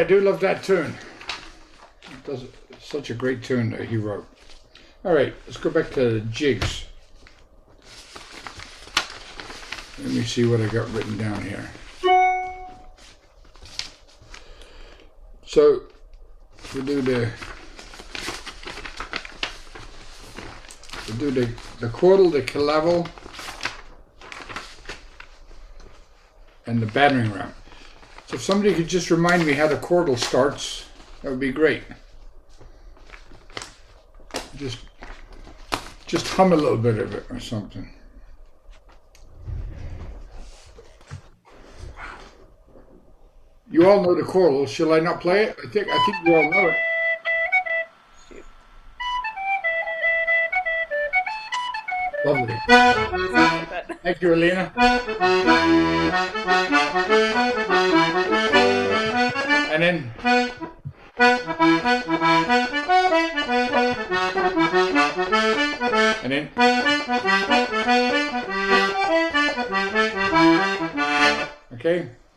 do love that tune. It does such a great tune that he wrote. All right, let's go back to the jigs. Let me see what I got written down here. So we'll do the chordal, the clavel, and the battering ram. So if somebody could just remind me how the chordal starts, that would be great. Just hum a little bit of it or something. You all know the chordal. Shall I not play it? I think you all know it. Lovely. Thank you, Alina. And then okay.